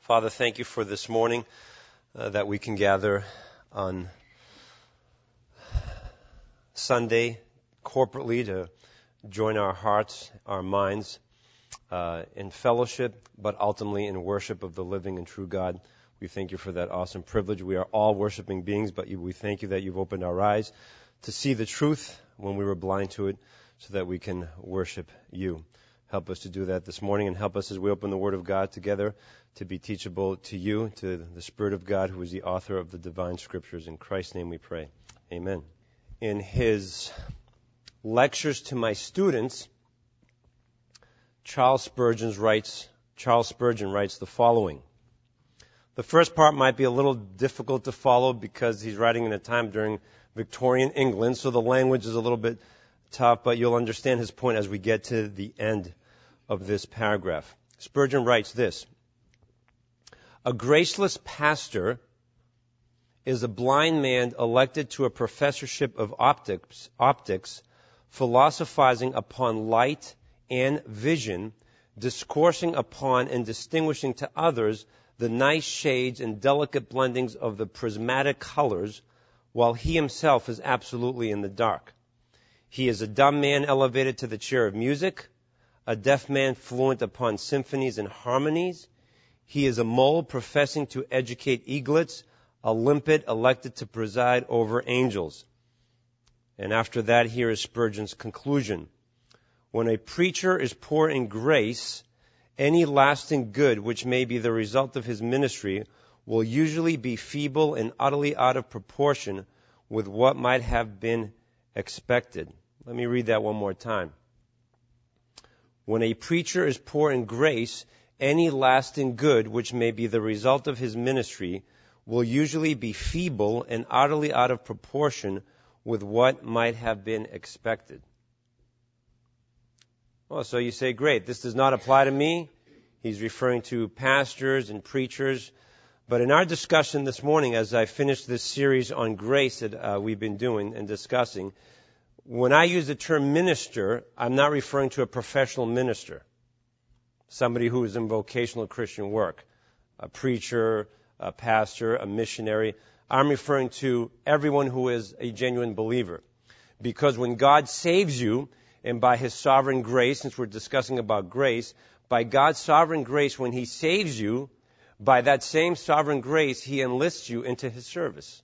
Father, thank you for this morning that we can gather on Sunday corporately to join our hearts, our minds in fellowship, but ultimately in worship of the living and true God. We thank you for that awesome privilege. We are all worshiping beings, but we thank you that you've opened our eyes to see the truth when we were blind to it so that we can worship you. Help us to do that this morning, and help us as we open the Word of God together to be teachable to you, to the Spirit of God, who is the author of the divine Scriptures. In Christ's name we pray. Amen. In his lectures to my students, Charles Spurgeon writes the following. The first part might be a little difficult to follow because he's writing in a time during Victorian England, so the language is a little bit tough, but you'll understand his point as we get to the end of this paragraph. Spurgeon writes this: a graceless pastor is a blind man elected to a professorship of optics, philosophizing upon light and vision, discoursing upon and distinguishing to others the nice shades and delicate blendings of the prismatic colors, while he himself is absolutely in the dark. He is a dumb man elevated to the chair of music, a deaf man fluent upon symphonies and harmonies. He is a mole professing to educate eaglets, a limpet elected to preside over angels. And after that, here is Spurgeon's conclusion. When a preacher is poor in grace, any lasting good which may be the result of his ministry will usually be feeble and utterly out of proportion with what might have been expected. Let me read that one more time. When a preacher is poor in grace, any lasting good which may be the result of his ministry will usually be feeble and utterly out of proportion with what might have been expected. Oh, so you say, great, this does not apply to me. He's referring to pastors and preachers. But in our discussion this morning, as I finished this series on grace that we've been doing and discussing, when I use the term minister, I'm not referring to a professional minister, somebody who is in vocational Christian work, a preacher, a pastor, a missionary. I'm referring to everyone who is a genuine believer. Because when God saves you, and by His sovereign grace, since we're discussing about grace, by God's sovereign grace, when He saves you, by that same sovereign grace, He enlists you into His service.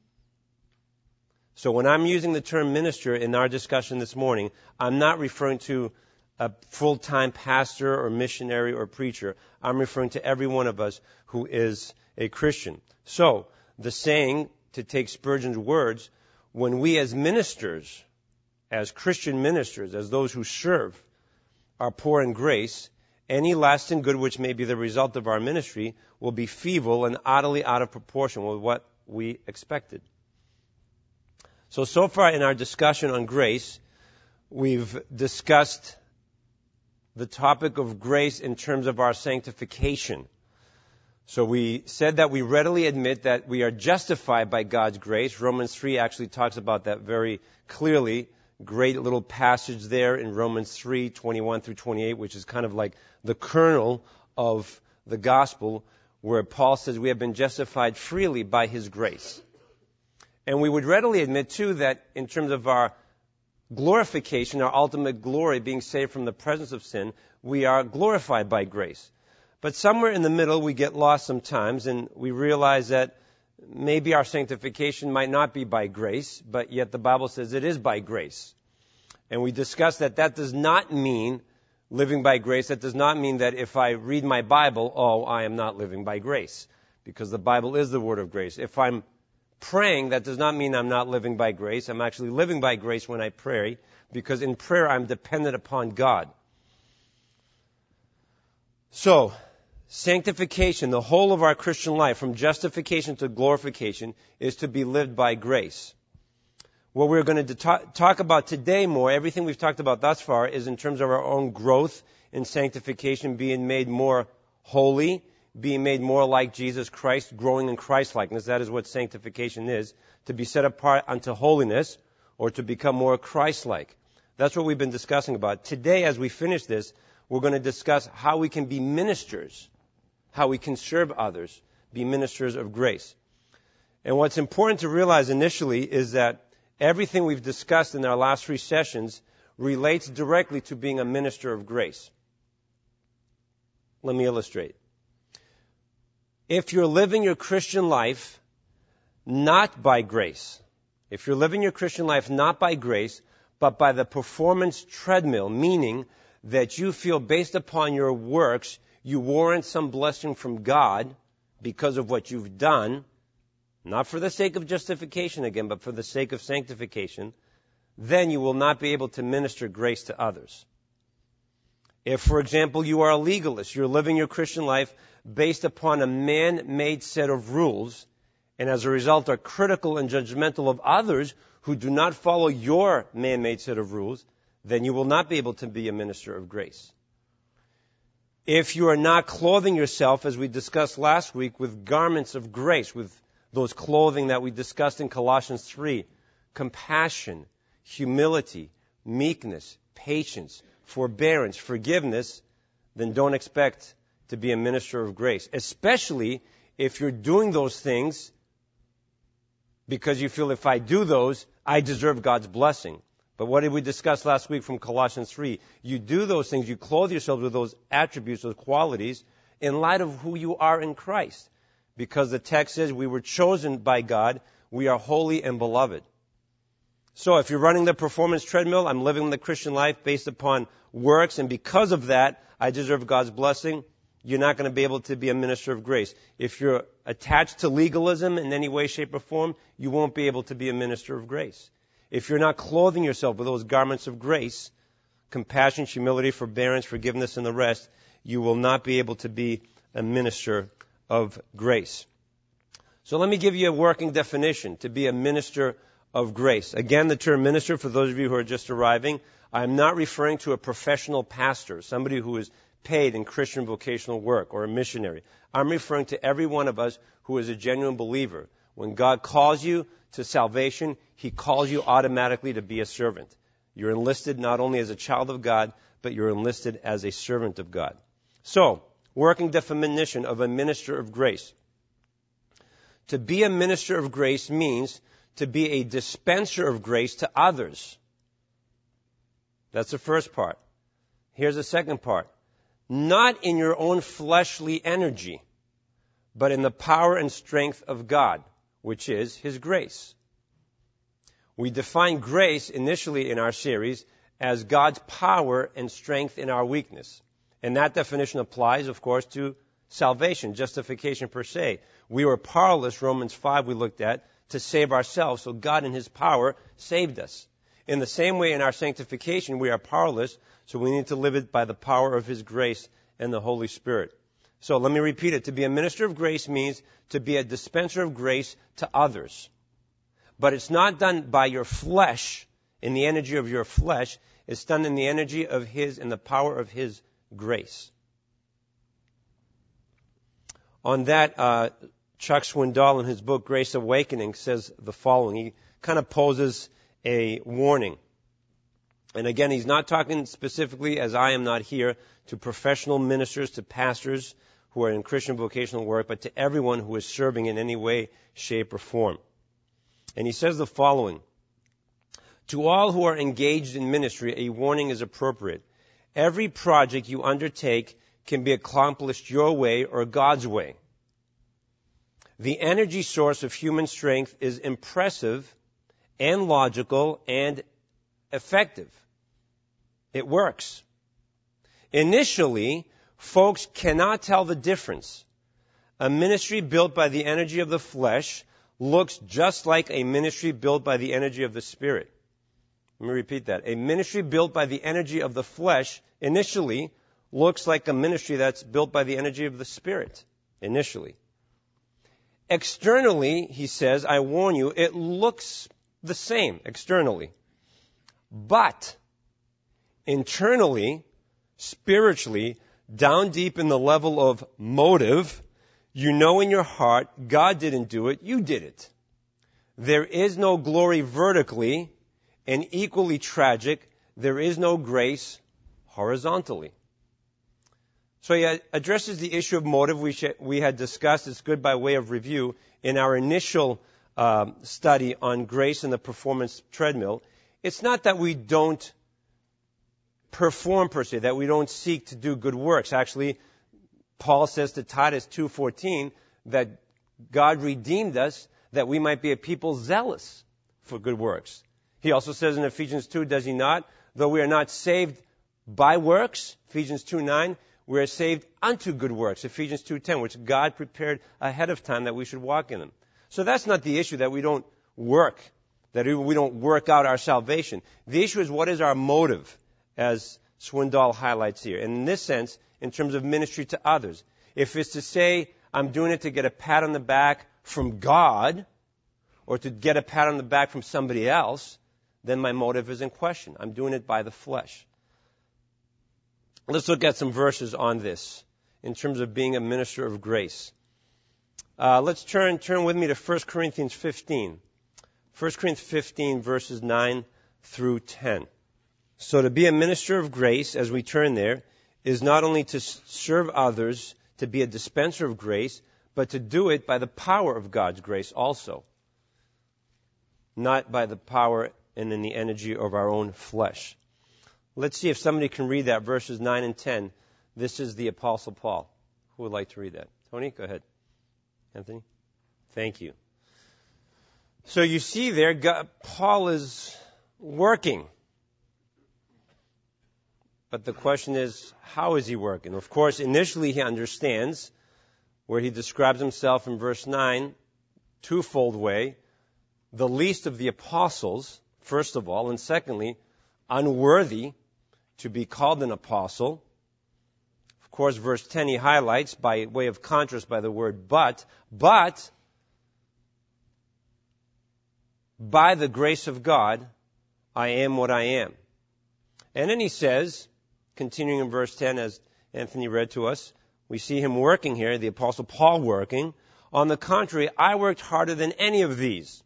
So when I'm using the term minister in our discussion this morning, I'm not referring to a full-time pastor or missionary or preacher. I'm referring to every one of us who is a Christian. So the saying, to take Spurgeon's words, when we as ministers, as Christian ministers, as those who serve, are poor in grace, any lasting good which may be the result of our ministry will be feeble and utterly out of proportion with what we expected. So far in our discussion on grace, we've discussed the topic of grace in terms of our sanctification. So we said that we readily admit that we are justified by God's grace. Romans 3 actually talks about that very clearly. Great little passage there in Romans 3, 21 through 28, which is kind of like the kernel of the gospel, where Paul says we have been justified freely by His grace. And we would readily admit, too, that in terms of our glorification, our ultimate glory, being saved from the presence of sin, we are glorified by grace. But somewhere in the middle, we get lost sometimes, and we realize that maybe our sanctification might not be by grace, but yet the Bible says it is by grace. And we discussed that that does not mean living by grace. That does not mean that if I read my Bible, I am not living by grace, because the Bible is the Word of grace. If I'm praying, that does not mean I'm not living by grace. I'm actually living by grace when I pray, because in prayer I'm dependent upon God. So, sanctification, the whole of our Christian life, from justification to glorification, is to be lived by grace. What we're going to talk about today more, everything we've talked about thus far, is in terms of our own growth in sanctification, being made more holy, being made more like Jesus Christ, growing in Christ-likeness. That is what sanctification is, to be set apart unto holiness, or to become more Christ-like. That's what we've been discussing about. Today, as we finish this, we're going to discuss how we can be ministers, how we can serve others, be ministers of grace. And what's important to realize initially is that everything we've discussed in our last 3 sessions relates directly to being a minister of grace. Let me illustrate. If you're living your Christian life not by grace, if you're living your Christian life not by grace, but by the performance treadmill, meaning that you feel based upon your works, you warrant some blessing from God because of what you've done, not for the sake of justification again, but for the sake of sanctification, then you will not be able to minister grace to others. If, for example, you are a legalist, you're living your Christian life based upon a man-made set of rules, and as a result are critical and judgmental of others who do not follow your man-made set of rules, then you will not be able to be a minister of grace. If you are not clothing yourself, as we discussed last week, with garments of grace, with those clothing that we discussed in Colossians 3, compassion, humility, meekness, patience, forbearance, forgiveness, then don't expect to be a minister of grace, especially if you're doing those things because you feel if I do those, I deserve God's blessing. But what did we discuss last week from Colossians 3? You do those things, you clothe yourselves with those attributes, those qualities, in light of who you are in Christ. Because the text says we were chosen by God, we are holy and beloved. So if you're running the performance treadmill, I'm living the Christian life based upon works, and because of that, I deserve God's blessing, you're not going to be able to be a minister of grace. If you're attached to legalism in any way, shape, or form, you won't be able to be a minister of grace. If you're not clothing yourself with those garments of grace, compassion, humility, forbearance, forgiveness, and the rest, you will not be able to be a minister of grace. So let me give you a working definition to be a minister of grace. Again, the term minister, for those of you who are just arriving, I'm not referring to a professional pastor, somebody who is paid in Christian vocational work, or a missionary. I'm referring to every one of us who is a genuine believer. When God calls you to salvation, He calls you automatically to be a servant. You're enlisted not only as a child of God, but you're enlisted as a servant of God. So, working definition of a minister of grace. To be a minister of grace means to be a dispenser of grace to others. That's the first part. Here's the second part. Not in your own fleshly energy, but in the power and strength of God, which is His grace. We define grace initially in our series as God's power and strength in our weakness. And that definition applies, of course, to salvation, justification per se. We were powerless, Romans 5 we looked at, to save ourselves, so God in His power saved us. In the same way, in our sanctification, we are powerless, so we need to live it by the power of His grace and the Holy Spirit. So let me repeat it. To be a minister of grace means to be a dispenser of grace to others. But it's not done by your flesh, in the energy of your flesh. It's done in the energy of His, in the power of His grace. On that, Chuck Swindoll in his book Grace Awakening says the following. He kind of poses a warning. And again, he's not talking specifically, as I am not here, to professional ministers, to pastors who are in Christian vocational work, but to everyone who is serving in any way, shape, or form. And he says the following. To all who are engaged in ministry, a warning is appropriate. Every project you undertake can be accomplished your way or God's way. The energy source of human strength is impressive and logical and effective. It works. Initially, folks cannot tell the difference. A ministry built by the energy of the flesh looks just like a ministry built by the energy of the Spirit. Let me repeat that. A ministry built by the energy of the flesh initially looks like a ministry that's built by the energy of the Spirit, initially. Externally, he says, I warn you, it looks the same externally. But internally, spiritually, down deep in the level of motive, you know in your heart, God didn't do it, you did it. There is no glory vertically, and equally tragic, there is no grace horizontally. So he addresses the issue of motive we had discussed. It's good by way of review in our initial study on grace and the performance treadmill. It's not that we don't perform per se, that we don't seek to do good works. Actually, Paul says to Titus 2:14 that God redeemed us that we might be a people zealous for good works. He also says in Ephesians 2, does he not? Though we are not saved by works, Ephesians 2:9, we are saved unto good works, Ephesians 2:10, which God prepared ahead of time that we should walk in them. So that's not the issue, that we don't work, that we don't work out our salvation. The issue is, what is our motive, as Swindoll highlights here. And in this sense, in terms of ministry to others, if it's to say, I'm doing it to get a pat on the back from God, or to get a pat on the back from somebody else, then my motive is in question. I'm doing it by the flesh. Let's look at some verses on this in terms of being a minister of grace. Let's turn with me to 1 Corinthians 15. 1 Corinthians 15, verses 9 through 10. So to be a minister of grace, as we turn there, is not only to serve others, to be a dispenser of grace, but to do it by the power of God's grace also. Not by the power and in the energy of our own flesh. Let's see if somebody can read that, verses 9 and 10. This is the Apostle Paul. Who would like to read that? Tony, go ahead. Anthony? Thank you. So you see there, Paul is working. But the question is, how is he working? Of course, initially he understands, where he describes himself in verse 9, twofold way. The least of the apostles, first of all, and secondly, unworthy to be called an apostle. Of course, verse 10 he highlights by way of contrast by the word but by the grace of God, I am what I am. And then he says, continuing in verse 10 as Anthony read to us, we see him working here, the Apostle Paul working. On the contrary, I worked harder than any of these,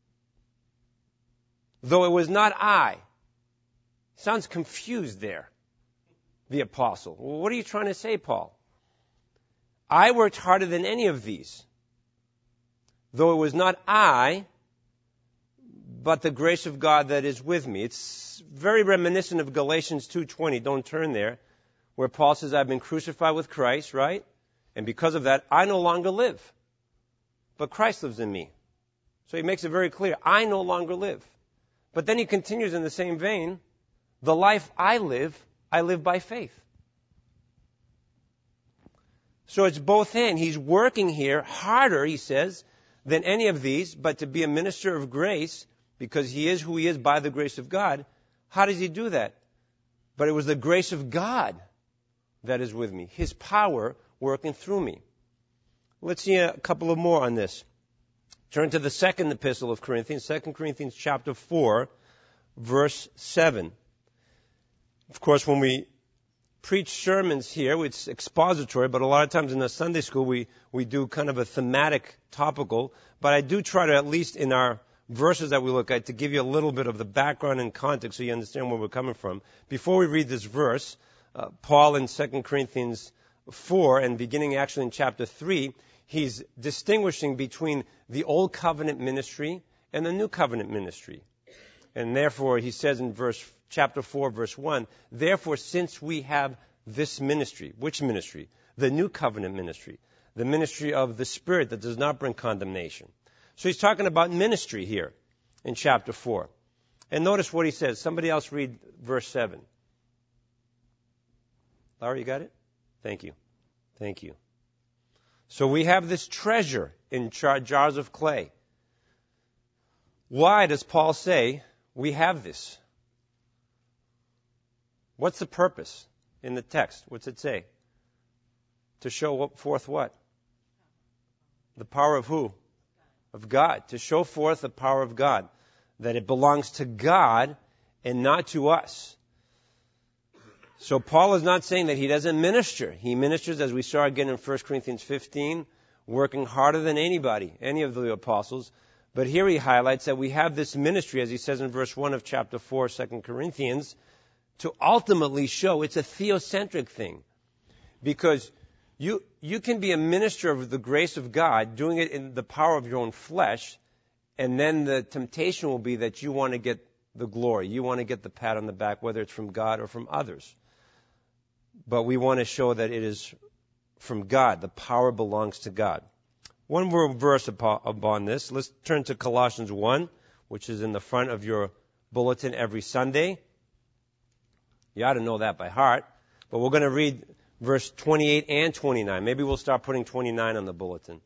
though it was not I. Sounds confused there, the apostle. Well, what are you trying to say, Paul? I worked harder than any of these, though it was not I, but the grace of God that is with me. It's very reminiscent of Galatians 2:20. Don't turn there, where Paul says, I've been crucified with Christ, right? And because of that, I no longer live, but Christ lives in me. So he makes it very clear, I no longer live. But then he continues in the same vein, the life I live by faith. So it's both in. He's working here harder, he says, than any of these, but to be a minister of grace, because he is who he is by the grace of God. How does he do that? But it was the grace of God that is with me, his power working through me. Let's see a couple of more on this. Turn to the second epistle of Corinthians, 2 Corinthians chapter 4, verse 7. Of course, when we preach sermons here, it's expository, but a lot of times in the Sunday school we do kind of a thematic, topical, but I do try to, at least in our verses that we look at, to give you a little bit of the background and context so you understand where we're coming from. Before we read this verse, Paul in 2 Corinthians 4, and beginning actually in chapter 3, he's distinguishing between the Old Covenant ministry and the New Covenant ministry. And therefore, he says in chapter 4, verse 1, therefore, since we have this ministry, which ministry? The New Covenant ministry, the ministry of the Spirit that does not bring condemnation. So he's talking about ministry here in chapter 4. And notice what he says. Somebody else read verse 7. Larry, you got it? Thank you. Thank you. So we have this treasure in jars of clay. Why does Paul say we have this? What's the purpose in the text? What's it say? To show forth what? The power of who? Of God. To show forth the power of God. That it belongs to God and not to us. So Paul is not saying that he doesn't minister. He ministers, as we saw again in 1 Corinthians 15, working harder than anybody, any of the apostles. But here he highlights that we have this ministry, as he says in verse 1 of chapter 4, 2 Corinthians, to ultimately show it's a theocentric thing. Because you can be a minister of the grace of God, doing it in the power of your own flesh, and then the temptation will be that you want to get the glory. You want to get the pat on the back, whether it's from God or from others. But we want to show that it is from God. The power belongs to God. One more verse upon this. Let's turn to Colossians 1, which is in the front of your bulletin every Sunday. You ought to know that by heart. But we're going to read verse 28 and 29. Maybe we'll start putting 29 on the bulletin.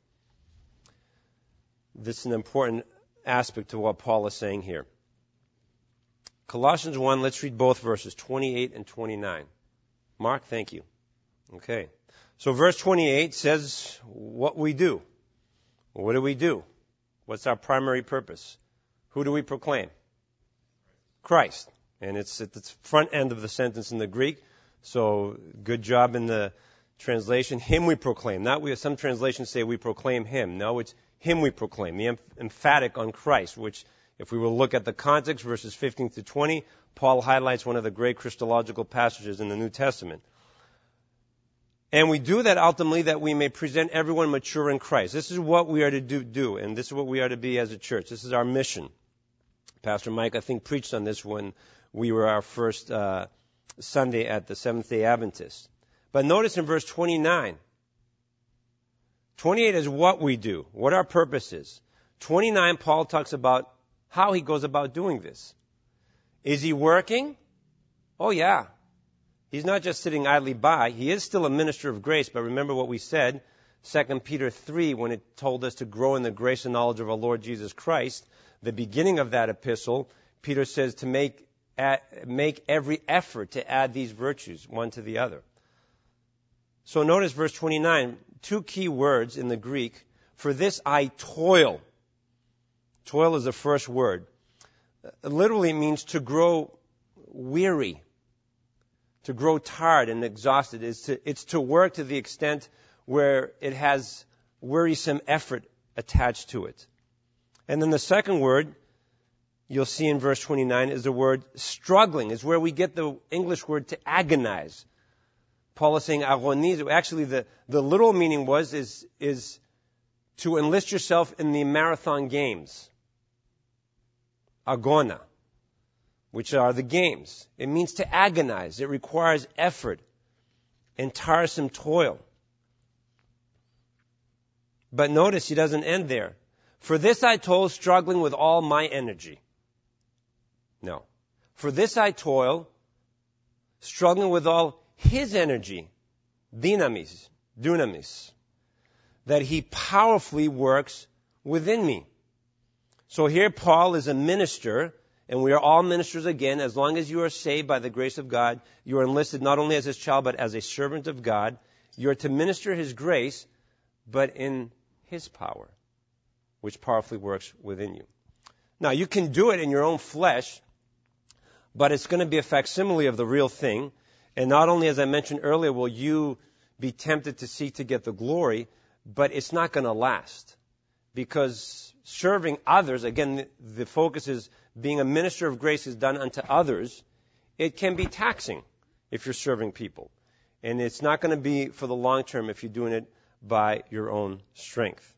This is an important aspect to what Paul is saying here. Colossians 1, let's read both verses, 28 and 29. Mark, thank you. Okay. So verse 28 says what we do. What do we do? What's our primary purpose? Who do we proclaim? Christ. And it's at the front end of the sentence in the Greek. So good job in the translation. Him we proclaim. Not we. Some translations say we proclaim him. No, it's him we proclaim. The emphatic on Christ, which if we will look at the context, verses 15 to 20, Paul highlights one of the great Christological passages in the New Testament. And we do that ultimately that we may present everyone mature in Christ. This is what we are to do, and this is what we are to be as a church. This is our mission. Pastor Mike, I think, preached on this when we were our first Sunday at the Seventh-day Adventist. But notice in verse 29, 28 is what we do, what our purpose is. 29, Paul talks about how he goes about doing this. Is he working? Oh, yeah. He's not just sitting idly by. He is still a minister of grace, but remember what we said, 2 Peter 3, when it told us to grow in the grace and knowledge of our Lord Jesus Christ. The beginning of that epistle, Peter says to make every effort to add these virtues, one to the other. So notice verse 29, two key words in the Greek. For this I toil. Toil is the first word. It literally means to grow weary, to grow tired and exhausted. It's to work to the extent where it has wearisome effort attached to it. And then the second word you'll see in verse 29 is the word struggling. Is where we get the English word to agonize. Paul is saying agonize. Actually, the literal meaning is to enlist yourself in the marathon games. Agona, which are the games. It means to agonize. It requires effort and tiresome toil. But notice he doesn't end there. For this I toil, struggling with all my energy. No. For this I toil, struggling with all his energy, dunamis, that he powerfully works within me. So here Paul is a minister, and we are all ministers again. As long as you are saved by the grace of God, you are enlisted not only as his child, but as a servant of God. You are to minister his grace, but in his power, which powerfully works within you. Now, you can do it in your own flesh, but it's going to be a facsimile of the real thing. And not only, as I mentioned earlier, will you be tempted to seek to get the glory, but it's not going to last. Because serving others, again, the focus is being a minister of grace is done unto others. It can be taxing if you're serving people. And it's not going to be for the long term if you're doing it by your own strength.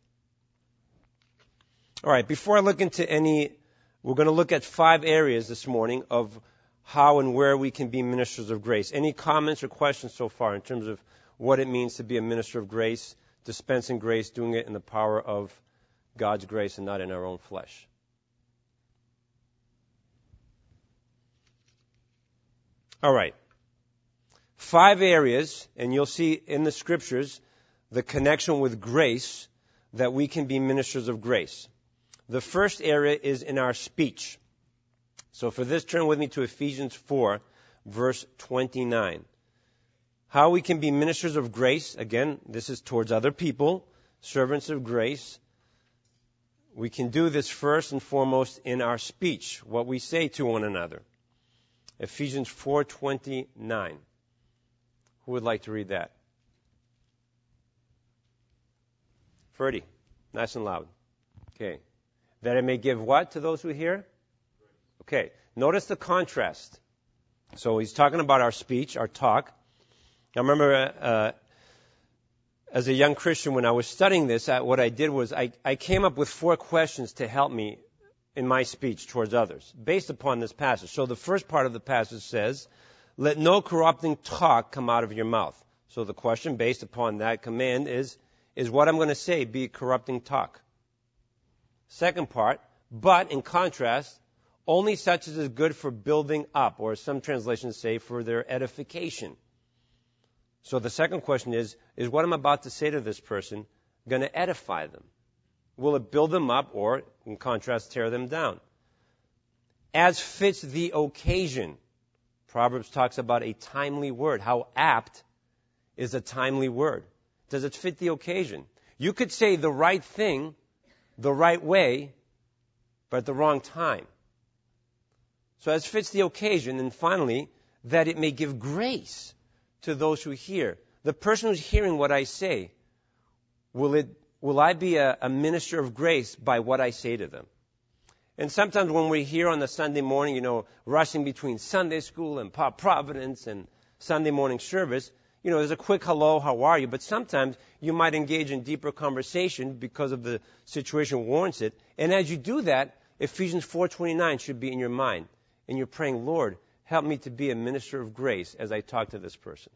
All right, before I look into we're going to look at 5 areas this morning of how and where we can be ministers of grace. Any comments or questions so far in terms of what it means to be a minister of grace, dispensing grace, doing it in the power of God's grace and not in our own flesh? All right. 5 areas, and you'll see in the scriptures the connection with grace that we can be ministers of grace. The first area is in our speech. So for this, turn with me to Ephesians 4, verse 29. How we can be ministers of grace. Again, this is towards other people, servants of grace. We can do this first and foremost in our speech, what we say to one another. Ephesians 4:29. Who would like to read that? Ferdy, nice and loud. Okay. That it may give what to those who hear? Okay. Notice the contrast. So he's talking about our speech, our talk. Now remember, as a young Christian, when I was studying this, what I did was I came up with 4 questions to help me in my speech towards others, based upon this passage. So the first part of the passage says, let no corrupting talk come out of your mouth. So the question based upon that command is what I'm going to say be corrupting talk? Second part, but in contrast, only such as is good for building up, or some translations say for their edification. So the second question is what I'm about to say to this person going to edify them? Will it build them up or, in contrast, tear them down? As fits the occasion. Proverbs talks about a timely word. How apt is a timely word? Does it fit the occasion? You could say the right thing, the right way, but at the wrong time. So as fits the occasion, and finally, that it may give grace to those who hear. The person who's hearing what I say, will I be a minister of grace by what I say to them? And sometimes when we're here on the Sunday morning, rushing between Sunday school and Providence and Sunday morning service, there's a quick hello, how are you? But sometimes you might engage in deeper conversation because of the situation warrants it. And as you do that, Ephesians 4:29 should be in your mind. And you're praying, Lord, help me to be a minister of grace as I talk to this person.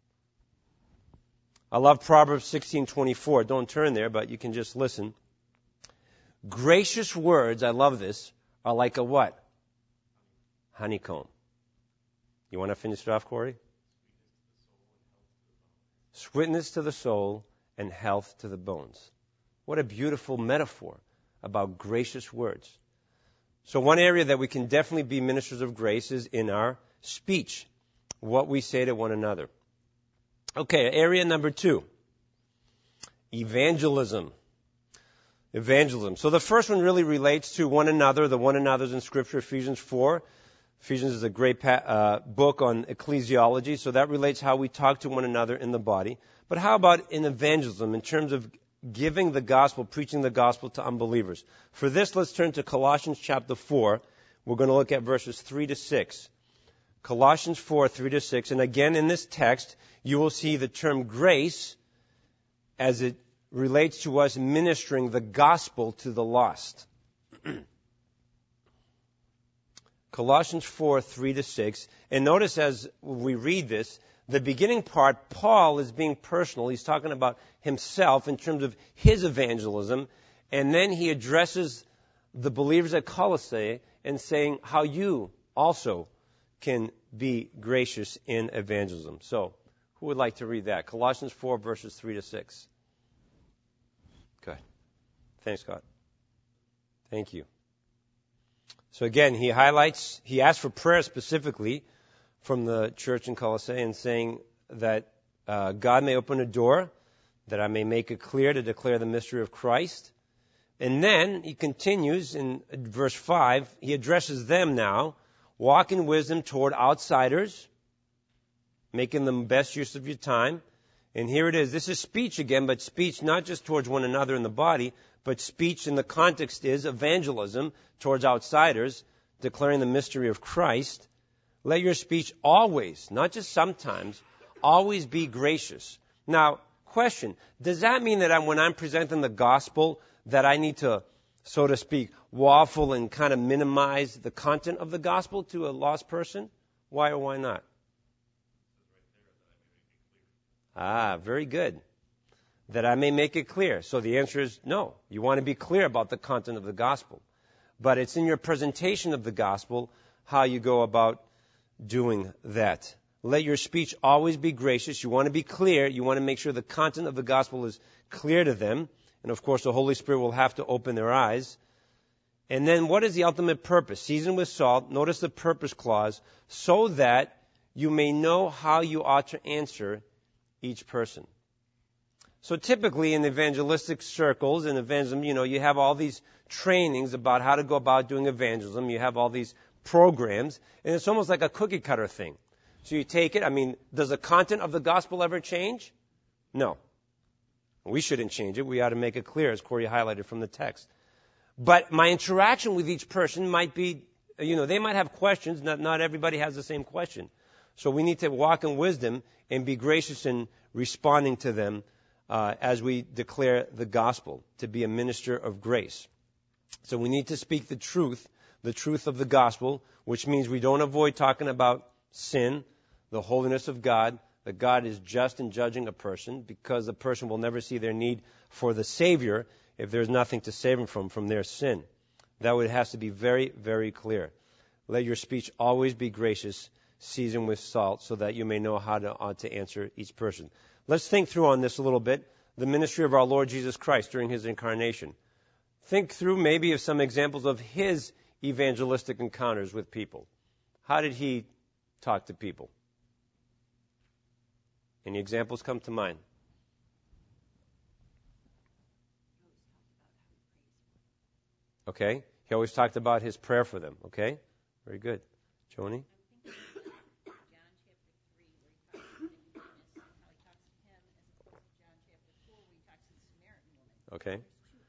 I love Proverbs 16:24. Don't turn there, but you can just listen. Gracious words, I love this, are like a what? Honeycomb. You want to finish it off, Corey? Sweetness to the soul and health to the bones. What a beautiful metaphor about gracious words. So one area that we can definitely be ministers of grace is in our speech, what we say to one another. Okay, area number 2, evangelism. Evangelism. So the first one really relates to one another, the one another's in Scripture, Ephesians 4. Ephesians is a great book on ecclesiology, so that relates how we talk to one another in the body. But how about in evangelism, in terms of giving the gospel, preaching the gospel to unbelievers? For this, let's turn to Colossians chapter 4. We're going to look at verses 3 to 6. Colossians 4, 3 to 6. And again, in this text, you will see the term grace as it relates to us ministering the gospel to the lost. Colossians 4, 3 to 6. And notice as we read this, the beginning part, Paul is being personal. He's talking about himself in terms of his evangelism. And then he addresses the believers at Colossae and saying how you also can be gracious in evangelism. So, who would like to read that? Colossians 4, verses 3 to 6. Good. Thanks, God. Thank you. So again, he asks for prayer specifically from the church in Colossae and saying that God may open a door, that I may make it clear to declare the mystery of Christ. And then he continues in verse 5, he addresses them now, walk in wisdom toward outsiders, making the best use of your time. And here it is. This is speech again, but speech not just towards one another in the body, but speech in the context is evangelism towards outsiders, declaring the mystery of Christ. Let your speech always, not just sometimes, always be gracious. Now, question, does that mean that when I'm presenting the gospel that I need to, so to speak, waffle and kind of minimize the content of the gospel to a lost person? Why or why not? Very good. That I may make it clear. So the answer is no. You want to be clear about the content of the gospel. But it's in your presentation of the gospel how you go about doing that. Let your speech always be gracious. You want to be clear. You want to make sure the content of the gospel is clear to them. And of course, the Holy Spirit will have to open their eyes. And then what is the ultimate purpose? Seasoned with salt. Notice the purpose clause. So that you may know how you ought to answer each person. So typically in evangelistic circles, in evangelism, you have all these trainings about how to go about doing evangelism. You have all these programs, and it's almost like a cookie cutter thing. So you take it. Does the content of the gospel ever change? No. We shouldn't change it. We ought to make it clear, as Corey highlighted from the text. But my interaction with each person might be, they might have questions. Not everybody has the same question. So we need to walk in wisdom and be gracious in responding to them as we declare the gospel, to be a minister of grace. So we need to speak the truth of the gospel, which means we don't avoid talking about sin, the holiness of God, that God is just in judging a person, because a person will never see their need for the Savior if there's nothing to save them from their sin. That would have to be very, very clear. Let your speech always be gracious, seasoned with salt, so that you may know how to answer each person. Let's think through on this a little bit. The ministry of our Lord Jesus Christ during his incarnation. Think through maybe of some examples of his evangelistic encounters with people. How did he talk to people? Any examples come to mind? Okay. He always talked about his prayer for them. Okay. Very good. Joni? Okay.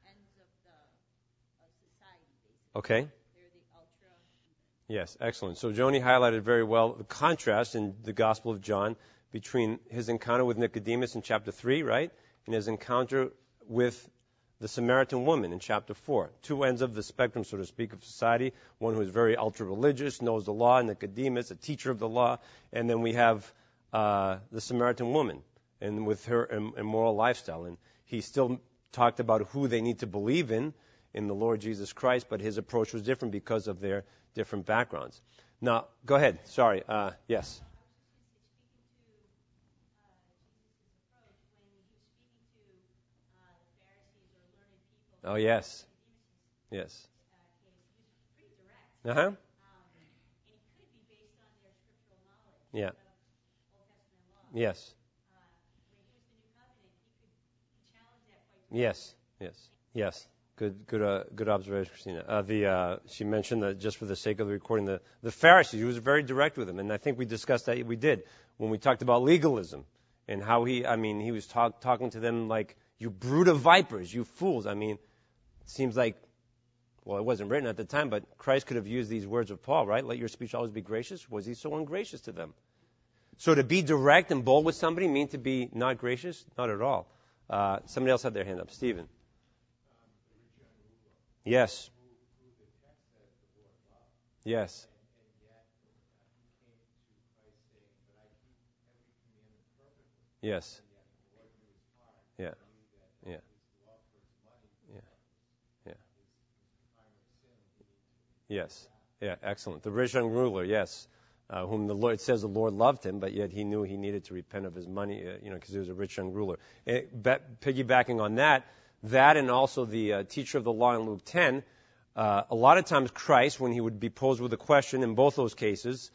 Okay. Yes, excellent. So Joni highlighted very well the contrast in the Gospel of John between his encounter with Nicodemus in chapter 3, right, and his encounter with the Samaritan woman in chapter 4. Two ends of the spectrum, so to speak, of society. One who is very ultra-religious, knows the law, Nicodemus, a teacher of the law. And then we have the Samaritan woman, and with her immoral lifestyle. And he still talked about who they need to believe in the Lord Jesus Christ, but his approach was different because of their different backgrounds. Now, go ahead. Sorry. Yes. Oh, yes. Yes. Uh-huh. Yeah. Yes. Yes. Yes. Yes. Good observation, Christina. She mentioned that just for the sake of the recording, the Pharisees, he was very direct with them, and I think we discussed that. We did when we talked about legalism and how he was talking to them like, you brood of vipers, you fools. It seems like, well, it wasn't written at the time, but Christ could have used these words of Paul, right? Let your speech always be gracious. Was he so ungracious to them? So to be direct and bold with somebody mean to be not gracious? Not at all. Somebody else had their hand up. Stephen. Yes. Yes. Yes. Yeah. Yeah. Yeah. Yeah. Yes. Yeah. Excellent. The rich young ruler. Yes. Whom the Lord, it says the Lord loved him, but yet he knew he needed to repent of his money, because he was a rich young ruler. Piggybacking on that and also the teacher of the law in Luke 10, a lot of times Christ, when he would be posed with a question in both those cases,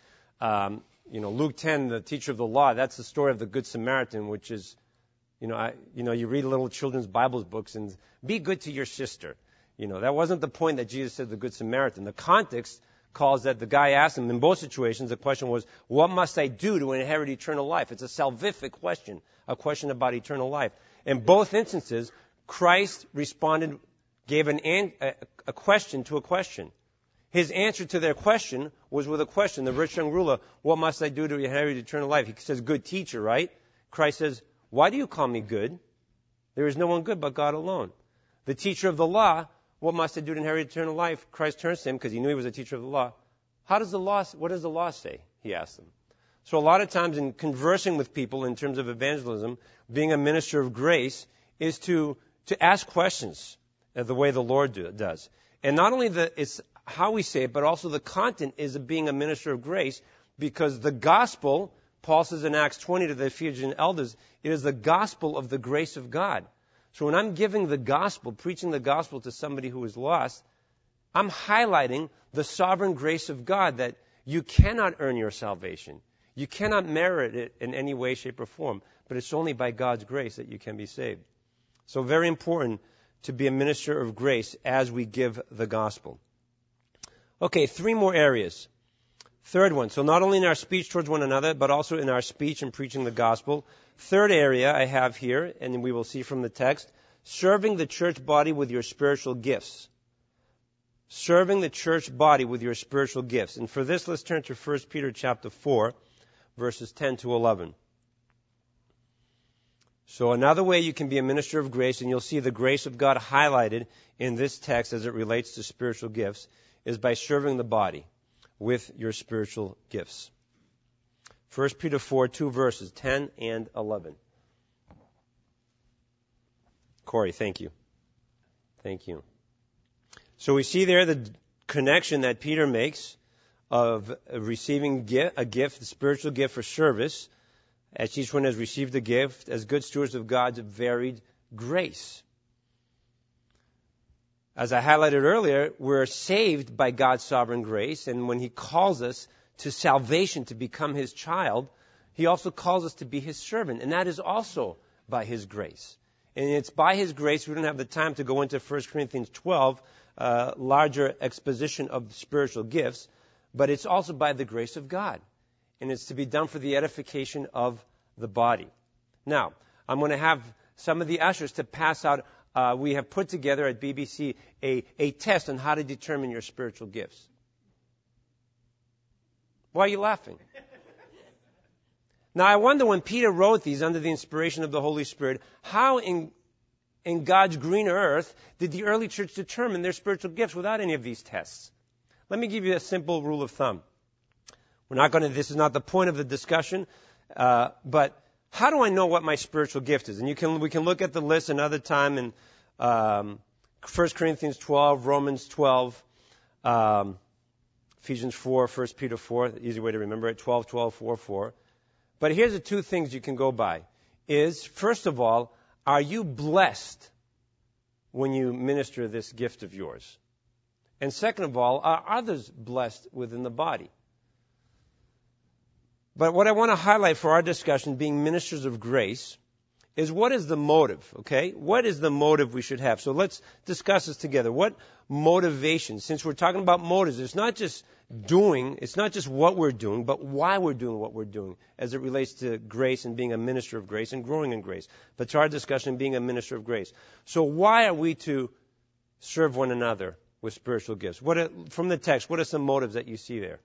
Luke 10, the teacher of the law, that's the story of the Good Samaritan, which is, you read little children's Bible books and be good to your sister. That wasn't the point that Jesus said the Good Samaritan. The context calls that the guy asked him in both situations, the question was, what must I do to inherit eternal life? It's a salvific question, a question about eternal life. In both instances, Christ responded, gave a question to a question. His answer to their question was with a question. The rich young ruler, what must I do to inherit eternal life? He says, good teacher, right? Christ says, why do you call me good? There is no one good but God alone. The teacher of the law, what must I do to inherit eternal life? Christ turns to him because he knew he was a teacher of the law. What does the law say? He asked them. So a lot of times in conversing with people in terms of evangelism, being a minister of grace is to ask questions the way the Lord does. And not only it's how we say it, but also the content is of being a minister of grace, because the gospel, Paul says in Acts 20 to the Ephesian elders, it is the gospel of the grace of God. So when I'm giving the gospel, preaching the gospel to somebody who is lost, I'm highlighting the sovereign grace of God, that you cannot earn your salvation. You cannot merit it in any way, shape, or form, but it's only by God's grace that you can be saved. So very important to be a minister of grace as we give the gospel. Okay, 3 more areas. Third one, so not only in our speech towards one another, but also in our speech and preaching the gospel. Third area I have here, and we will see from the text, serving the church body with your spiritual gifts. Serving the church body with your spiritual gifts. And for this, let's turn to 1 Peter chapter 4, verses 10 to 11. So another way you can be a minister of grace, and you'll see the grace of God highlighted in this text as it relates to spiritual gifts, is by serving the body with your spiritual gifts. 1 Peter 4, 2 verses, 10 and 11. Corey, thank you. Thank you. So we see there the connection that Peter makes of receiving a gift, the spiritual gift for service, as each one has received a gift as good stewards of God's varied grace. As I highlighted earlier, we're saved by God's sovereign grace, and when He calls us to salvation to become His child, He also calls us to be His servant, and that is also by His grace. And it's by His grace. We don't have the time to go into 1 Corinthians 12, larger exposition of spiritual gifts, but it's also by the grace of God. And it's to be done for the edification of the body. Now, I'm going to have some of the ushers to pass out. We have put together at BBC a test on how to determine your spiritual gifts. Why are you laughing? Now, I wonder when Peter wrote these under the inspiration of the Holy Spirit, how in God's green earth did the early church determine their spiritual gifts without any of these tests? Let me give you a simple rule of thumb. This is not the point of the discussion, but how do I know what my spiritual gift is? And we can look at the list another time in 1 Corinthians 12, Romans 12, Ephesians 4, 1 Peter 4, the easy way to remember it, 12, 12, 4, 4. But here's the two things you can go by. First of all, are you blessed when you minister this gift of yours? And second of all, are others blessed within the body? But what I want to highlight for our discussion, being ministers of grace, is what is the motive, okay? What is the motive we should have? So let's discuss this together. What motivation? Since we're talking about motives, it's not just what we're doing, but why we're doing what we're doing as it relates to grace and being a minister of grace and growing in grace. But to our discussion, being a minister of grace. So why are we to serve one another with spiritual gifts? From the text, what are some motives that you see there?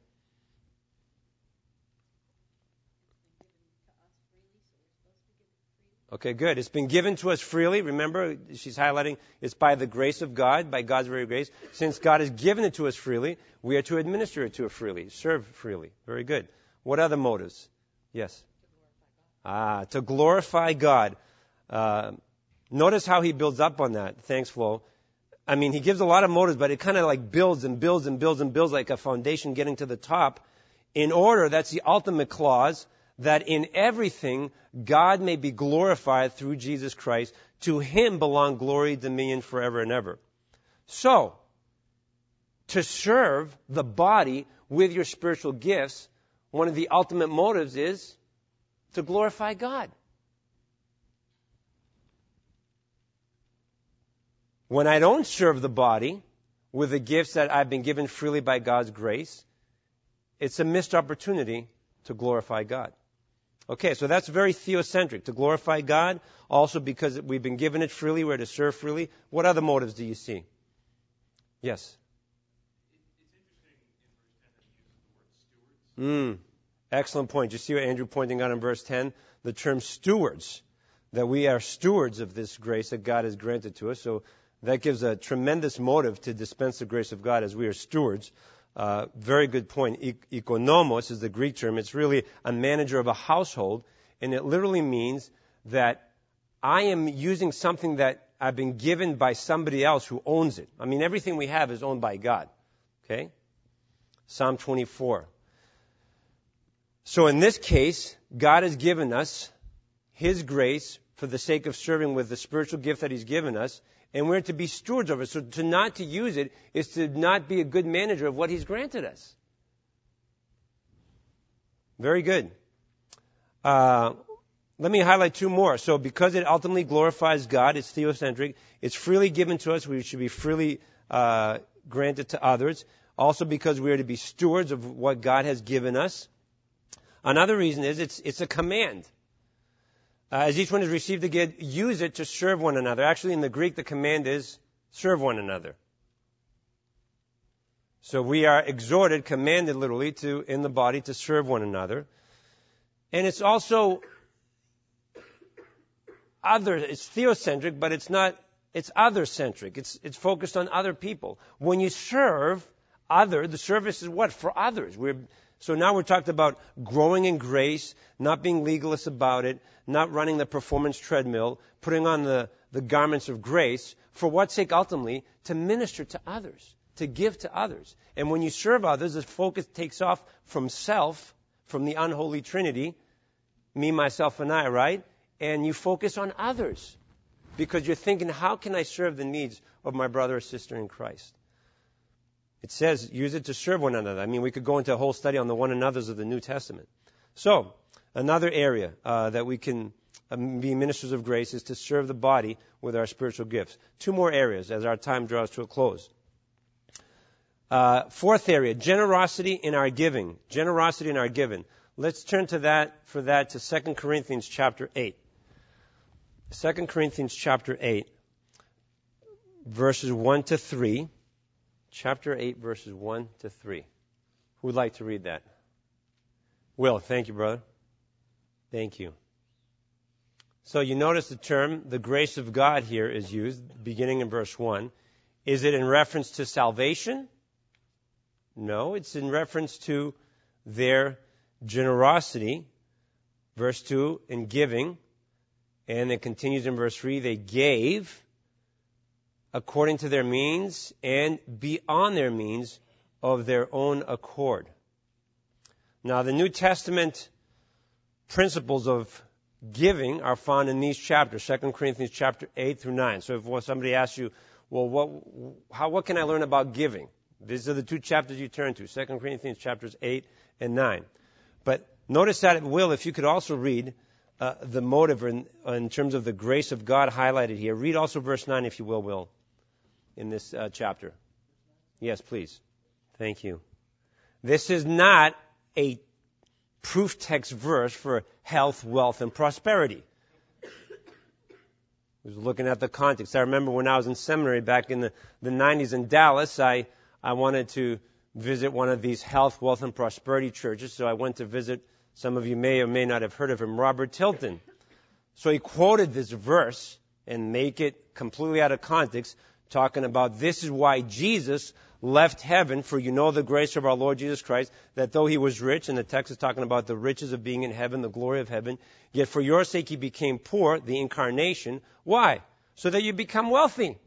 Okay, good. It's been given to us freely. Remember, she's highlighting it's by the grace of God, by God's very grace. Since God has given it to us freely, we are to administer it to us freely, serve freely. Very good. What other motives? Yes. To glorify God. Notice how he builds up on that. Thanks, Flo. I mean, he gives a lot of motives, but it kind of like builds and builds and builds and builds like a foundation getting to the top. In order, that's the ultimate clause, that in everything God may be glorified through Jesus Christ. To him belong glory, dominion forever and ever. So, to serve the body with your spiritual gifts, one of the ultimate motives is to glorify God. When I don't serve the body with the gifts that I've been given freely by God's grace, it's a missed opportunity to glorify God. Okay, so that's very theocentric, to glorify God. Also because we've been given it freely, we're to serve freely. What other motives do you see? Yes? It's interesting in verse 10 that he uses the word stewards. Excellent point. You see what Andrew pointing out in verse 10? The term stewards, that we are stewards of this grace that God has granted to us. So that gives a tremendous motive to dispense the grace of God as we are stewards. Very good point. Oikonomos is the Greek term. It's really a manager of a household, and it literally means that I am using something that I've been given by somebody else who owns it. I mean, everything we have is owned by God. Okay? Psalm 24. So in this case, God has given us his grace for the sake of serving with the spiritual gift that he's given us, and we're to be stewards of it. So not to use it is to not be a good manager of what he's granted us. Very good. Let me highlight two more. So because it ultimately glorifies God, it's theocentric. It's freely given to us. We should be freely granted to others. Also because we are to be stewards of what God has given us. Another reason is it's a command. As each one has received a gift, use it to serve one another. Actually, in the Greek, the command is serve one another. So we are exhorted, commanded literally, in the body to serve one another. And it's also it's theocentric, but it's not, it's other-centric. It's focused on other people. When you serve the service is what? For others. So now we're talking about growing in grace, not being legalist about it, not running the performance treadmill, putting on the garments of grace. For what sake? Ultimately, to minister to others, to give to others. And when you serve others, the focus takes off from self, from the unholy trinity, me, myself, and I, right? And you focus on others because you're thinking, how can I serve the needs of my brother or sister in Christ? It says, use it to serve one another. I mean, we could go into a whole study on the one another's of the New Testament. So, another area that we can be ministers of grace is to serve the body with our spiritual gifts. 2 more areas as our time draws to a close. 4th area, generosity in our giving. Generosity in our giving. Let's turn to that to 2 Corinthians chapter 8. 2 Corinthians chapter 8, verses 1 to 3. Chapter 8, verses 1 to 3. Who would like to read that? Will, thank you, brother. Thank you. So you notice the term, the grace of God here is used, beginning in verse 1. Is it in reference to salvation? No, it's in reference to their generosity. Verse 2, in giving. And it continues in verse 3, they gave according to their means and beyond their means of their own accord. Now, the New Testament principles of giving are found in these chapters, 2 Corinthians chapter 8 through 9. So if somebody asks you, well, what can I learn about giving? These are the 2 chapters you turn to, 2 Corinthians chapters 8 and 9. But notice that, Will, if you could also read the motive in terms of the grace of God highlighted here. Read also verse 9, if you will, in this chapter. Yes, please. Thank you. This is not a proof text verse for health, wealth, and prosperity. I was looking at the context. I remember when I was in seminary back in the 90s in Dallas, I wanted to visit one of these health, wealth, and prosperity churches. So I went to visit, some of you may or may not have heard of him, Robert Tilton. So he quoted this verse and make it completely out of context, talking about this is why Jesus left heaven, for you know the grace of our Lord Jesus Christ, that though he was rich, and the text is talking about the riches of being in heaven, the glory of heaven, yet for your sake he became poor, the incarnation. Why? So that you become wealthy.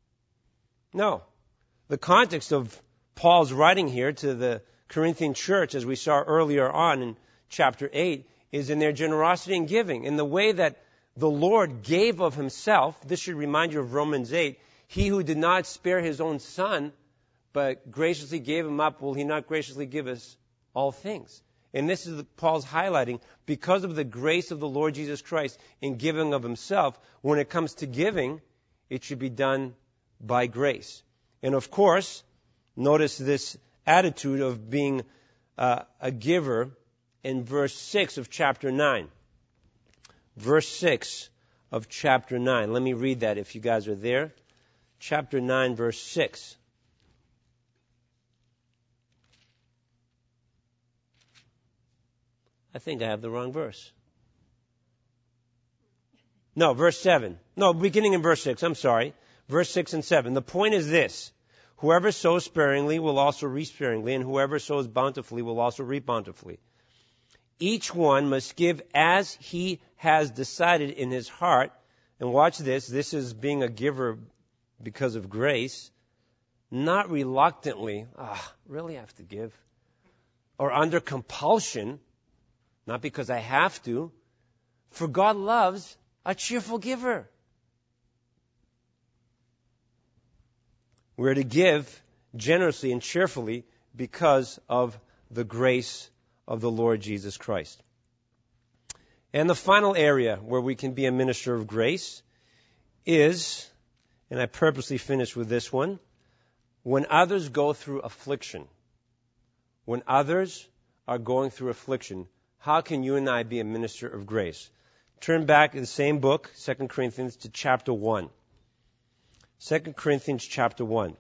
No. The context of Paul's writing here to the Corinthian church, as we saw earlier on in chapter 8, is in their generosity and giving. In the way that the Lord gave of himself, this should remind you of Romans 8, he who did not spare his own son, but graciously gave him up, will he not graciously give us all things? And this is Paul's highlighting, because of the grace of the Lord Jesus Christ in giving of himself, when it comes to giving, it should be done by grace. And of course, notice this attitude of being a giver in verse 6 of chapter 9. Verse 6 of chapter 9. Let me read that if you guys are there. Chapter 9, verse 6. I think I have the wrong verse. No, verse 7. No, beginning in verse 6. I'm sorry. Verse 6 and 7. The point is this. Whoever sows sparingly will also reap sparingly, and whoever sows bountifully will also reap bountifully. Each one must give as he has decided in his heart. And watch this. This is being a giver because of grace. Not reluctantly. Really have to give. Or under compulsion. Not because I have to. For God loves a cheerful giver. We're to give generously and cheerfully because of the grace of the Lord Jesus Christ. And the final area where we can be a minister of grace is, and I purposely finished with this one, when others go through affliction. When others are going through affliction, how can you and I be a minister of grace? Turn back in the same book, 2 Corinthians, to chapter 1. 2 Corinthians chapter 1.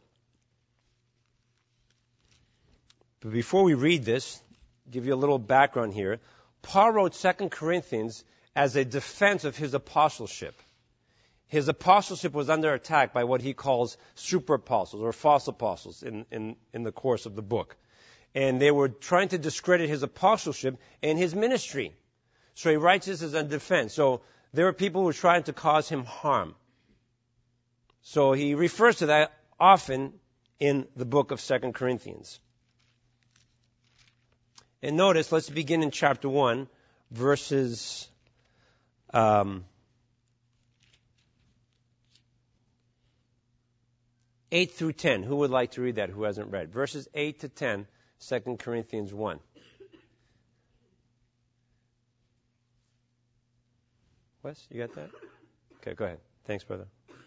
But before we read this, give you a little background here. Paul wrote 2 Corinthians as a defense of his apostleship. His apostleship was under attack by what he calls super apostles or false apostles in the course of the book. And they were trying to discredit his apostleship and his ministry. So he writes this as a defense. So there were people who were trying to cause him harm. So he refers to that often in the book of 2 Corinthians. And notice, let's begin in chapter 1, verses 8 through 10. Who would like to read that, who hasn't read? Verses 8 to 10, 2 Corinthians 1. Wes, you got that? Okay, go ahead. Thanks, brother.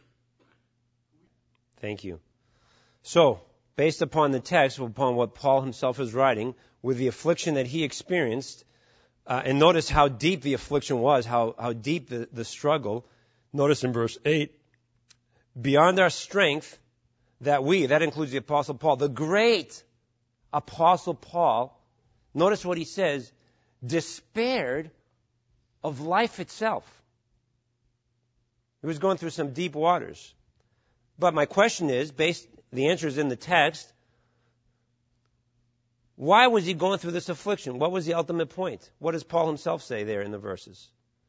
Thank you. So, based upon the text, upon what Paul himself is writing, with the affliction that he experienced, and notice how deep the affliction was, how deep the struggle. Notice in verse 8, beyond our strength, that includes the Apostle Paul, the great Apostle Paul, notice what he says, despaired of life itself. He was going through some deep waters. But my question is, the answer is in the text, why was he going through this affliction? What was the ultimate point? What does Paul himself say there in the verses?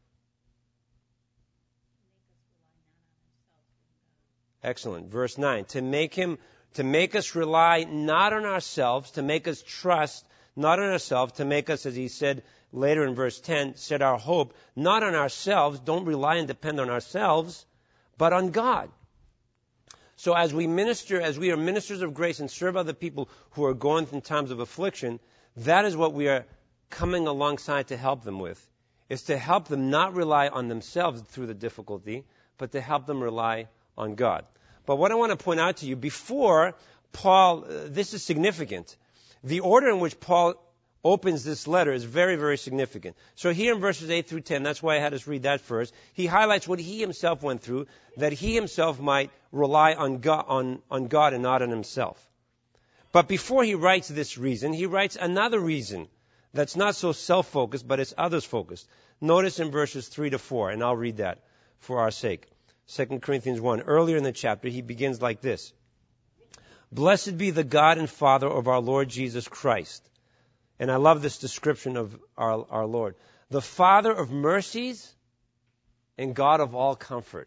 Excellent. Verse 9. To make us rely not on ourselves, to make us trust not on ourselves, to make us, as he said later in verse 10, set our hope not on ourselves, don't rely and depend on ourselves, but on God. So as we are ministers of grace and serve other people who are going through times of affliction, that is what we are coming alongside to help them with, is to help them not rely on themselves through the difficulty, but to help them rely on God. But what I want to point out to you, before Paul, this is significant. The order in which Paul opens this letter is very, very significant. So here in verses 8 through 10, that's why I had us read that first, he highlights what he himself went through, that he himself might rely on God and not on himself. But before he writes this reason, he writes another reason that's not so self-focused, but it's others-focused. Notice in verses 3 to 4, and I'll read that for our sake. 2 Corinthians 1, earlier in the chapter, he begins like this. Blessed be the God and Father of our Lord Jesus Christ. And I love this description of our Lord. The Father of mercies and God of all comfort,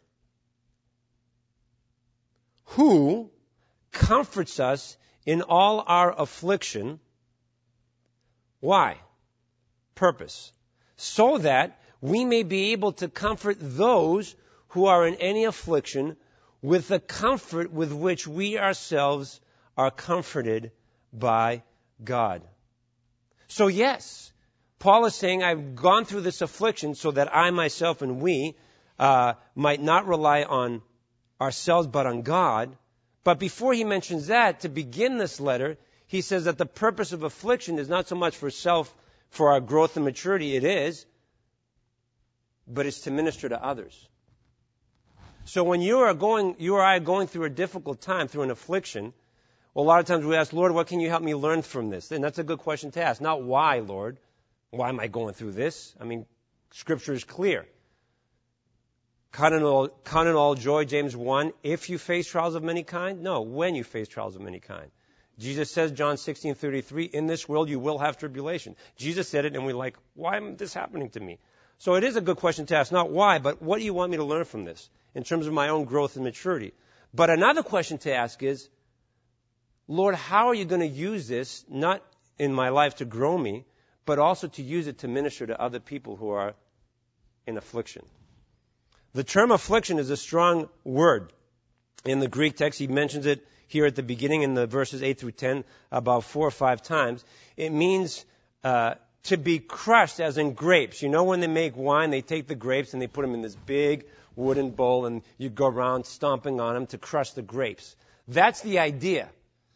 who comforts us in all our affliction. Why? Purpose. So that we may be able to comfort those who are in any affliction with the comfort with which we ourselves are comforted by God. So yes, Paul is saying, I've gone through this affliction so that I myself and we might not rely on ourselves but on God. But before he mentions that, to begin this letter, he says that the purpose of affliction is not so much for our growth and maturity, it is, but it's to minister to others. So when you or I are going through a difficult time, through an affliction, well, a lot of times we ask, Lord, what can you help me learn from this? And that's a good question to ask. Not why, Lord. Why am I going through this? I mean, Scripture is clear. Count it all joy, James 1, if you face trials of many kind. No, when you face trials of many kind. Jesus says, John 16:33, in this world you will have tribulation. Jesus said it, and we're like, why is this happening to me? So it is a good question to ask. Not why, but what do you want me to learn from this in terms of my own growth and maturity? But another question to ask is, Lord, how are you going to use this, not in my life to grow me, but also to use it to minister to other people who are in affliction? The term affliction is a strong word. In the Greek text, he mentions it here at the beginning in the verses 8 through 10 about 4 or 5 times. It means to be crushed, as in grapes. You know when they make wine, they take the grapes and they put them in this big wooden bowl and you go around stomping on them to crush the grapes. That's the idea.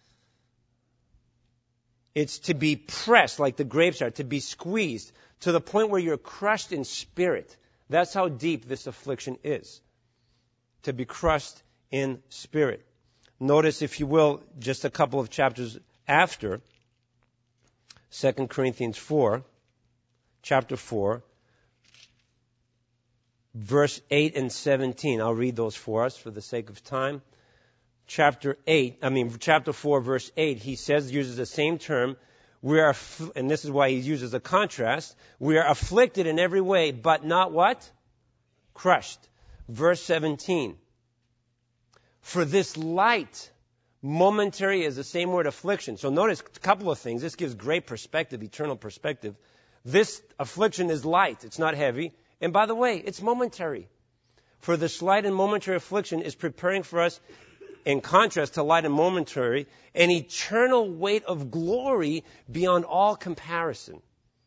It's to be pressed like the grapes are, to be squeezed to the point where you're crushed in spirit. That's how deep this affliction is. To be crushed in spirit. Notice, if you will, just a couple of chapters after, 2 Corinthians 4, chapter 4, verse 8 and 17. I'll read those for us for the sake of time. Chapter 4, verse 8, he uses the same term. And this is why he uses a contrast. We are afflicted in every way, but not what? Crushed. Verse 17. For this light, momentary is the same word affliction. So notice a couple of things. This gives great perspective, eternal perspective. This affliction is light. It's not heavy. And by the way, it's momentary. For this light and momentary affliction is preparing for us, in contrast to light and momentary, an eternal weight of glory beyond all comparison.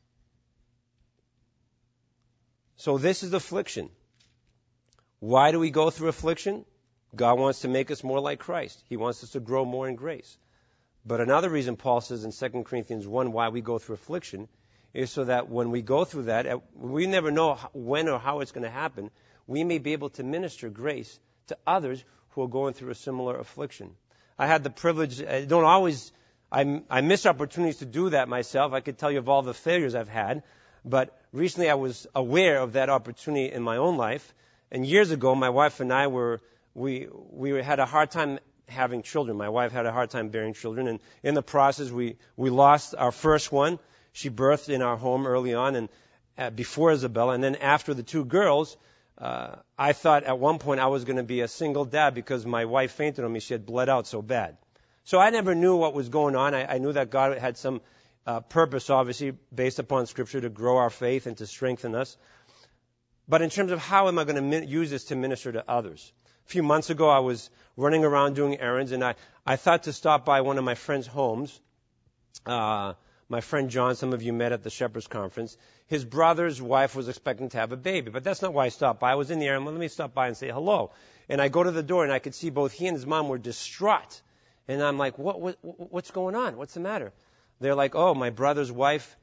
So this is affliction. Why do we go through affliction? God wants to make us more like Christ. He wants us to grow more in grace. But another reason Paul says in 2 Corinthians 1 why we go through affliction is so that when we go through that, we never know when or how it's going to happen, we may be able to minister grace to others who are going through a similar affliction. I had the privilege, I miss opportunities to do that myself. I could tell you of all the failures I've had, but recently I was aware of that opportunity in my own life. And years ago, my wife and I we had a hard time having children. My wife had a hard time bearing children, and in the process, we lost our first one. She birthed in our home early on, and before Isabella, and then after the two girls, I thought at one point I was going to be a single dad because my wife fainted on me. She had bled out so bad. So I never knew what was going on. I knew that God had some purpose, obviously, based upon Scripture to grow our faith and to strengthen us. But in terms of how am I going to use this to minister to others? A few months ago, I was running around doing errands, and I thought to stop by one of my friend's homes. My friend John, some of you met at the Shepherd's Conference. His brother's wife was expecting to have a baby, but that's not why I stopped by. I was in the errand. Let me stop by and say hello. And I go to the door, and I could see both he and his mom were distraught. And I'm like, what's going on? What's the matter? They're like, oh, my brother's wife,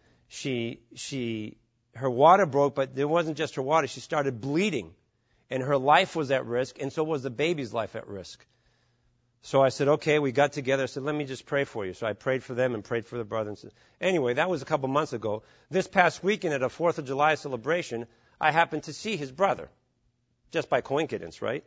her water broke, but it wasn't just her water. She started bleeding, and her life was at risk, and so was the baby's life at risk. So I said, okay, we got together. I said, let me just pray for you. So I prayed for them and prayed for the brother. Anyway, that was a couple months ago. This past weekend at a 4th of July celebration, I happened to see his brother. Just by coincidence, right?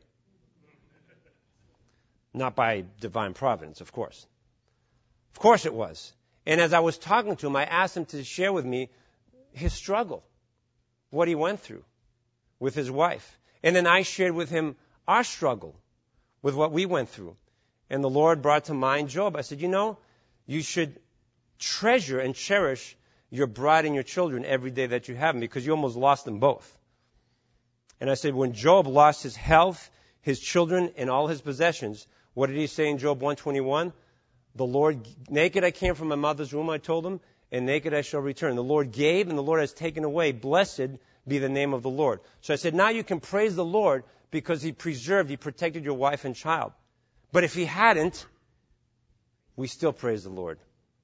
Not by divine providence, of course. Of course it was. And as I was talking to him, I asked him to share with me his struggle, what he went through with his wife. And then I shared with him our struggle with what we went through. And the Lord brought to mind Job. I said, you should treasure and cherish your bride and your children every day that you have them because you almost lost them both. And I said, when Job lost his health, his children, and all his possessions, what did he say in Job 121? The Lord, naked I came from my mother's womb, I told him, and naked I shall return. The Lord gave, and the Lord has taken away. Blessed be the name of the Lord. So I said, now you can praise the Lord because he protected your wife and child. But if he hadn't, we still praise the Lord.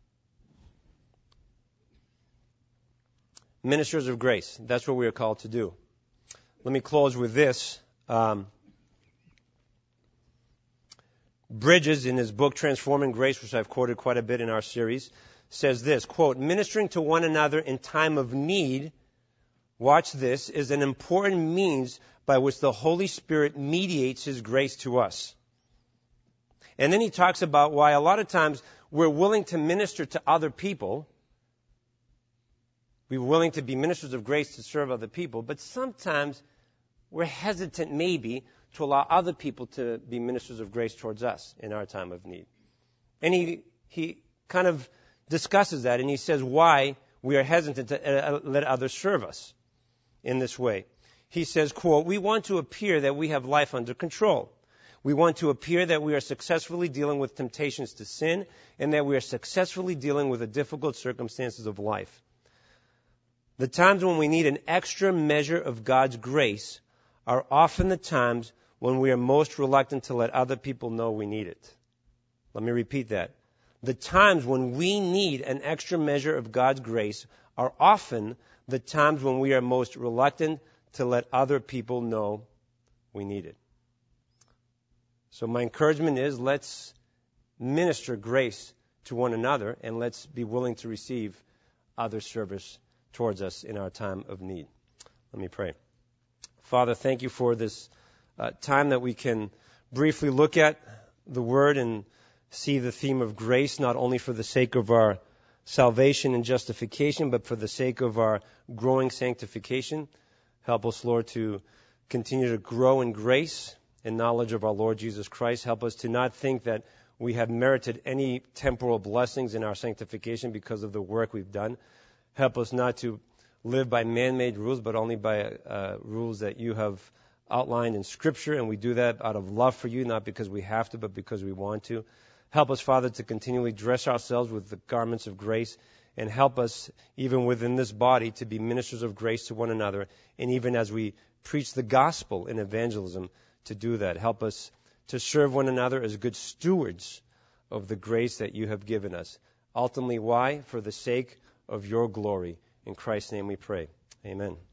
Ministers of grace. That's what we are called to do. Let me close with this. Bridges, in his book Transforming Grace, which I've quoted quite a bit in our series, says this, quote, ministering to one another in time of need, watch this, is an important means by which the Holy Spirit mediates his grace to us. And then he talks about why a lot of times we're willing to minister to other people. We're willing to be ministers of grace to serve other people, but sometimes we're hesitant maybe to allow other people to be ministers of grace towards us in our time of need. And he kind of discusses that, and he says why we are hesitant to let others serve us in this way. He says, quote, we want to appear that we have life under control. We want to appear that we are successfully dealing with temptations to sin and that we are successfully dealing with the difficult circumstances of life. The times when we need an extra measure of God's grace are often the times when we are most reluctant to let other people know we need it. Let me repeat that. The times when we need an extra measure of God's grace are often the times when we are most reluctant to let other people know we need it. So my encouragement is let's minister grace to one another and let's be willing to receive other service towards us in our time of need. Let me pray. Father, thank you for this time that we can briefly look at the Word and see the theme of grace, not only for the sake of our salvation and justification, but for the sake of our growing sanctification. Help us, Lord, to continue to grow in grace and knowledge of our Lord Jesus Christ. Help us to not think that we have merited any temporal blessings in our sanctification because of the work we've done. Help us not to live by man-made rules, but only by rules that you have outlined in Scripture, and we do that out of love for you, not because we have to, but because we want to. Help us, Father, to continually dress ourselves with the garments of grace, and help us, even within this body, to be ministers of grace to one another, and even as we preach the gospel in evangelism, to do that. Help us to serve one another as good stewards of the grace that you have given us. Ultimately, why? For the sake of your glory. In Christ's name we pray. Amen.